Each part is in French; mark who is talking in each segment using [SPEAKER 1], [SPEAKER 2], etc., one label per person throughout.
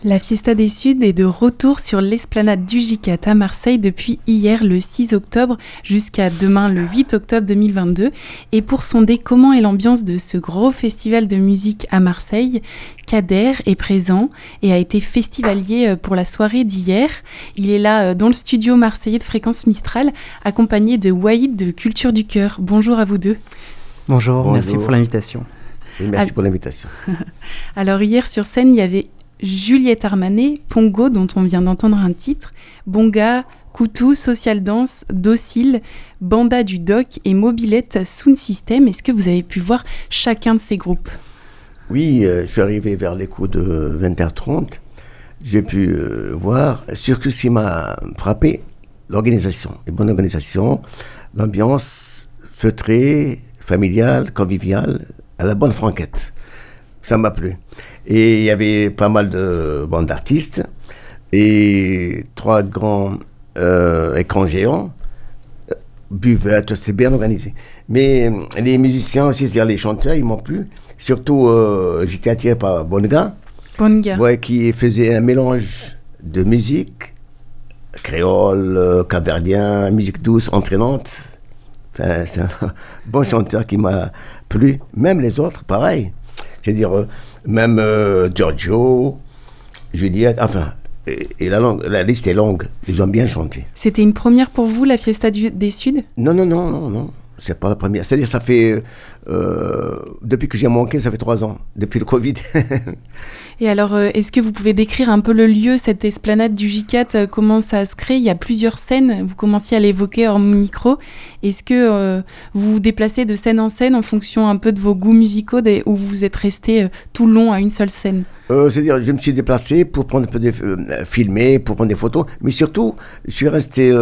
[SPEAKER 1] La Fiesta des Suds est de retour sur l'esplanade du Gicat à Marseille depuis hier le 6 octobre jusqu'à demain le 8 octobre 2022. Et pour sonder comment est l'ambiance de ce gros festival de musique à Marseille, Kader est présent et a été festivalier pour la soirée d'hier. Il est là dans le studio marseillais de Fréquence Mistral, accompagné de Waïd de Culture du Cœur. Bonjour à vous deux.
[SPEAKER 2] Bonjour. Merci pour l'invitation.
[SPEAKER 3] Et merci pour l'invitation.
[SPEAKER 1] Alors hier sur scène, il y avait Juliette Armanet, Pongo, dont on vient d'entendre un titre, Bonga, Koutou, Social Dance, Docile, Banda du Doc et Mobilette Sound System. Est-ce que vous avez pu voir chacun de ces groupes ?
[SPEAKER 3] Oui, je suis arrivé vers les coups de 20h30. J'ai pu voir. Surtout ce qui m'a frappé, l'organisation, une bonne organisation, l'ambiance feutrée, familiale, conviviale, à la bonne franquette. Ça m'a plu. Et il y avait pas mal de bandes d'artistes et 3 grands écrans géants, buvettes, c'est bien organisé. Mais les musiciens aussi, c'est-à-dire les chanteurs, ils m'ont plu. Surtout, j'étais attiré par Bonga, ouais, qui faisait un mélange de musique, créole, capverdien, musique douce, entraînante. C'est un bon chanteur qui m'a plu. Même les autres, pareil. C'est-à-dire, même Giorgio, Juliette, enfin, et la liste est longue, ils ont bien chanté.
[SPEAKER 1] C'était une première pour vous, la Fiesta des Suds ?
[SPEAKER 3] Non, c'est pas la première. C'est-à-dire, ça fait, depuis que j'ai manqué, ça fait 3 ans, depuis le Covid.
[SPEAKER 1] Et alors, est-ce que vous pouvez décrire un peu le lieu, cette esplanade du Gicat, comment ça se crée ? Il y a plusieurs scènes, vous commenciez à l'évoquer hors micro. Est-ce que vous vous déplacez de scène en scène en fonction un peu de vos goûts musicaux ou vous êtes resté tout le long à une seule scène ?
[SPEAKER 3] C'est-à-dire, je me suis déplacé pour prendre un peu filmer, pour prendre des photos, mais surtout, je suis resté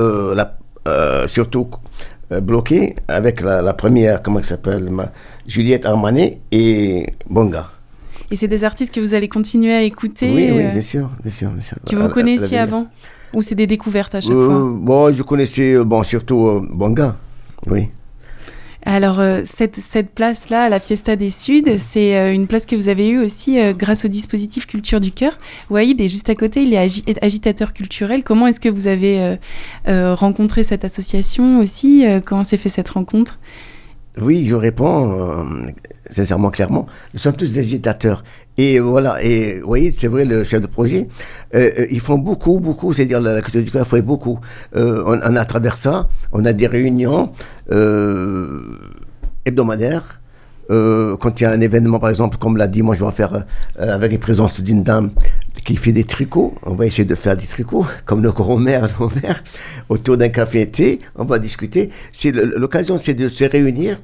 [SPEAKER 3] bloqué avec la première, comment elle s'appelle, Juliette Armanet et Bonga.
[SPEAKER 1] Et c'est des artistes que vous allez continuer à écouter ?
[SPEAKER 3] Oui, bien sûr.
[SPEAKER 1] Que vous connaissiez avant ? Ou c'est des découvertes à chaque fois ?
[SPEAKER 3] Bon, je connaissais surtout Bonga, oui.
[SPEAKER 1] Alors, cette place-là, à la Fiesta des Suds, c'est une place que vous avez eue aussi grâce au dispositif Culture du Cœur. Waïd est juste à côté, il est agitateur culturel. Comment est-ce que vous avez rencontré cette association aussi ? Comment s'est fait cette rencontre ?
[SPEAKER 3] Oui, je réponds sincèrement, clairement. Nous sommes tous des agitateurs. Et voilà, et vous voyez, c'est vrai, le chef de projet, ils font beaucoup, c'est-à-dire la Culture du Cœur fait beaucoup. On a travers ça, on a des réunions hebdomadaires. Quand il y a un événement, par exemple, comme l'a dit, moi je vais faire avec la présence d'une dame qui fait des tricots. On va essayer de faire des tricots, comme nos grands-mères, autour d'un café-thé. On va discuter. L'occasion, c'est de se réunir,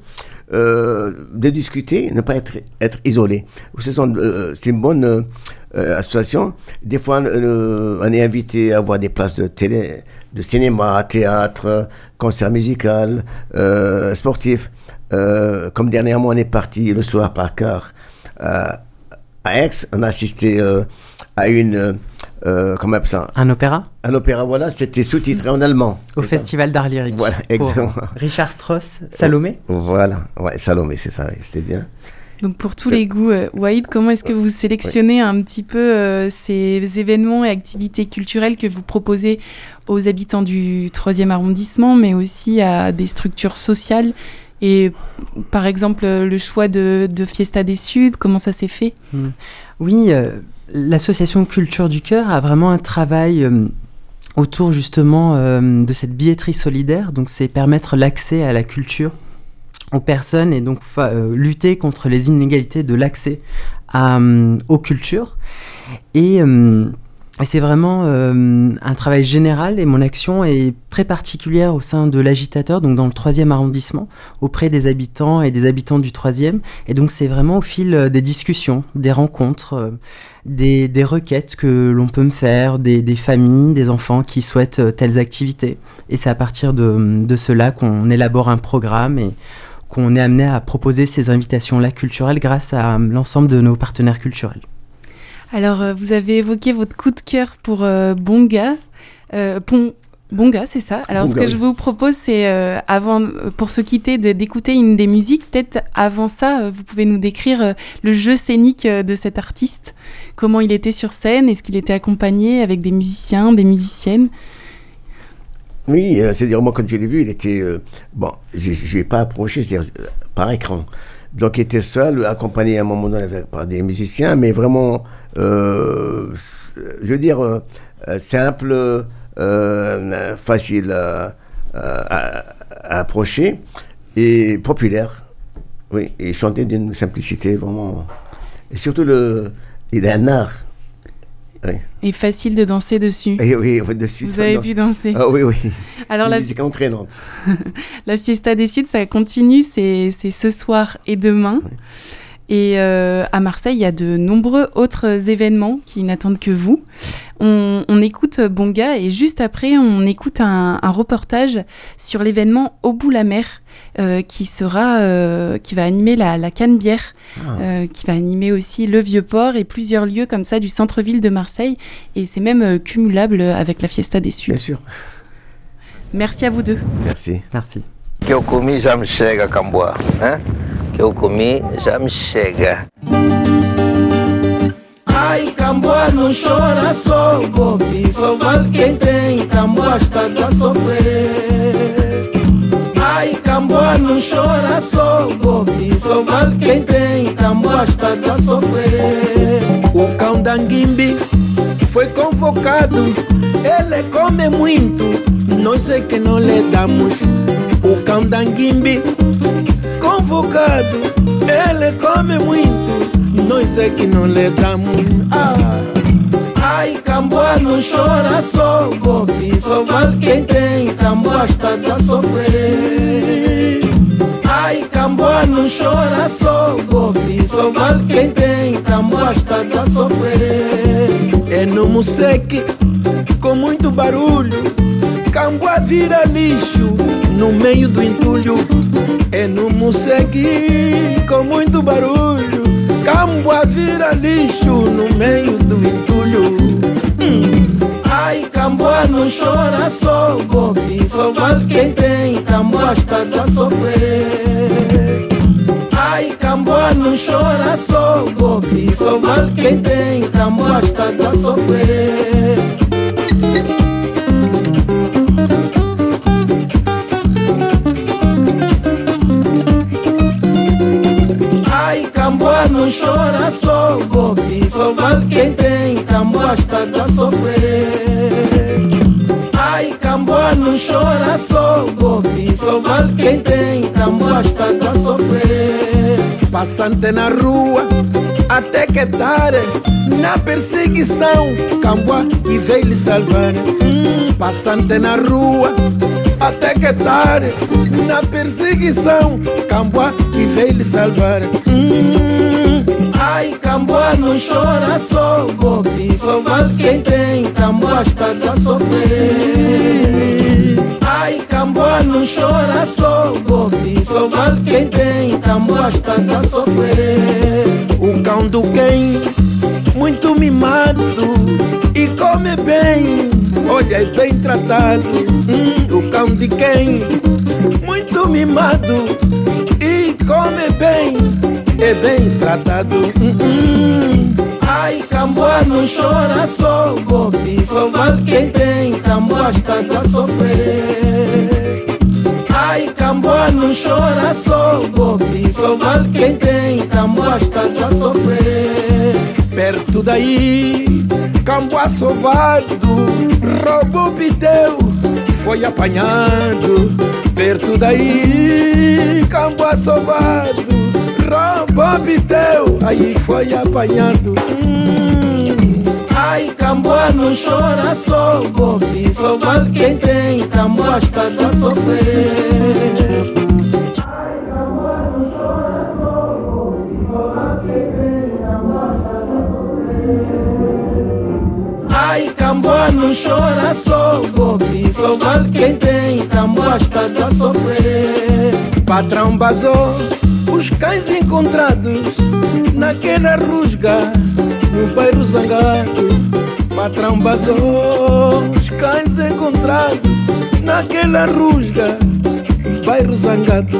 [SPEAKER 3] de discuter, ne pas être isolé. C'est une bonne association. Des fois, on est invité à voir des places de cinéma, théâtre, concert musical, sportif. Comme dernièrement, on est parti le soir par car à Aix. On a assisté à comment on appelle ça ?
[SPEAKER 2] Un opéra ?
[SPEAKER 3] Un opéra, voilà, c'était sous-titré en allemand.
[SPEAKER 2] Au Festival d'Art Lyrique.
[SPEAKER 3] Voilà, exactement.
[SPEAKER 2] Richard Strauss, Salomé ?
[SPEAKER 3] Voilà, ouais, Salomé, c'est ça, oui, c'était bien.
[SPEAKER 1] Donc pour tous les goûts, Waïd, comment est-ce que vous sélectionnez un petit peu ces événements et activités culturelles que vous proposez aux habitants du 3e arrondissement, mais aussi à des structures sociales ? Et par exemple, le choix de Fiesta des Suds, comment ça s'est fait ?
[SPEAKER 2] Oui, l'association Culture du Cœur a vraiment un travail autour justement de cette billetterie solidaire. Donc c'est permettre l'accès à la culture aux personnes et donc lutter contre les inégalités de l'accès aux cultures. Et c'est vraiment un travail général et mon action est très particulière au sein de l'agitateur, donc dans le 3e arrondissement, auprès des habitants et des habitants du 3e. Et donc c'est vraiment au fil des discussions, des rencontres, des requêtes que l'on peut me faire, des familles, des enfants qui souhaitent telles activités. Et c'est à partir de cela qu'on élabore un programme et qu'on est amené à proposer ces invitations-là culturelles grâce à l'ensemble de nos partenaires culturels.
[SPEAKER 1] Alors, vous avez évoqué votre coup de cœur pour Bonga. Bonga, c'est ça. Alors,
[SPEAKER 3] Bonga,
[SPEAKER 1] ce que je vous propose, c'est, pour se quitter, d'écouter une des musiques. Peut-être avant ça, vous pouvez nous décrire le jeu scénique de cet artiste. Comment il était sur scène? Est-ce qu'il était accompagné avec des musiciens, des musiciennes?
[SPEAKER 3] Oui, c'est-à-dire, moi, quand je l'ai vu, il était... bon, je n'ai pas approché, c'est-à-dire par écran. Donc, il était seul, accompagné à un moment donné par des musiciens, mais vraiment, je veux dire, simple, facile à approcher et populaire. Oui, et chanter d'une simplicité vraiment... Et surtout, il a un art. Oui.
[SPEAKER 1] Et facile de danser dessus.
[SPEAKER 3] Et oui, dessus.
[SPEAKER 1] Vous avez pu danser.
[SPEAKER 3] Ah oui, oui.
[SPEAKER 1] Alors
[SPEAKER 3] c'est une musique entraînante.
[SPEAKER 1] La Fiesta des Suds, ça continue, c'est ce soir et demain. Oui. Et à Marseille, il y a de nombreux autres événements qui n'attendent que vous. On écoute Bonga et juste après, on écoute un reportage sur l'événement Au bout la mer qui va animer la Canebière, qui va animer aussi le Vieux-Port et plusieurs lieux comme ça du centre-ville de Marseille. Et c'est même cumulable avec la Fiesta des Suds.
[SPEAKER 3] Bien sûr.
[SPEAKER 1] Merci à vous deux.
[SPEAKER 3] Merci.
[SPEAKER 2] Merci.
[SPEAKER 4] Que eu comi já me chega, Camboa, né? Que eu comi já me chega.
[SPEAKER 5] Ai, Camboa não chora só, Bobi, só vale quem tem, Camboa estás a sofrer. Ai, Camboa não chora só, Bobi, só vale quem tem, Camboa estás a sofrer. O cão da Nguimbi foi convocado, ele come muito, nós é que não lhe damos. O cão da Nguimbi convocado, ele come muito, nós é que não lhe damos. Ai, Camboa não chora só, Bobi, só vale quem tem, Camboa estás a sofrer. Ai, Camboa não chora só, Bobi, só vale quem tem, Camboa estás a sofrer. É no Museque, com muito barulho, Camboa vira lixo no meio do entulho. É no Museque, com muito barulho, Camboa vira lixo no meio do entulho. Ai, Camboa não chora só, Bobi, só vale quem tem, Camboa estás a sofrer. Ai, Camboa não chora só, Bobi, só vale quem tem, Camboa estás a sofrer. Ai, Camboa não chora só, Bobi, só vale quem tem, Camboa estás a sofrer. Ai, Camboa não chora só, Bobi, só vale quem tem, Camboa estás a sofrer. Passante na rua, até que tarde, na perseguição, Camboa e veio lhe salvar. Passante na rua, até que tarde, na perseguição, Camboa e veio lhe salvar. Ai, Camboa não chora só, Bobi, só vale quem tem, Camboa estás a sofrer. Ai, Camboa não chora só, Bobi, só vale quem tem, Camboa estás a sofrer. O cão do quem, muito mimado e come bem, olha, é bem tratado. O cão de quem, muito mimado e come bem, é bem tratado. Ai, Camboa não chora só, Bobi, só vale quem tem, Camboa estás a sofrer. Ai, Camboa não chora só, Bobi, só vale quem tem, Camboa estás a sofrer. Perto daí, Camboa sovado, roubou pneu, foi apanhado. Perto daí, Camboa sovado, roubou pneu, aí foi apanhado. Ai, Camboa não chora só, Bobi, só vale quem tem, Camboa estás a sofrer. Ai, Camboa não chora só, Bobi, só vale quem tem, Camboa estás a sofrer. Ai, Camboa não chora só, Bobi, só vale quem tem, Camboa estás a sofrer. Patrão basou os cães encontrados naquela rusga no bairro Zangado. Patrão basou os cães encontrados naquela rusga, bairro Zangado.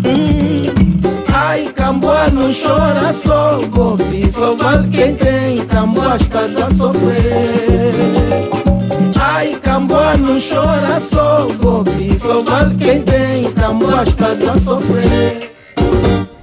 [SPEAKER 5] Ai, Camboa não chora só, Bobi, só vale quem tem. Camboa estás a sofrer. Ai, Camboa não chora só, Bobi, só vale quem tem. Camboa estás a sofrer.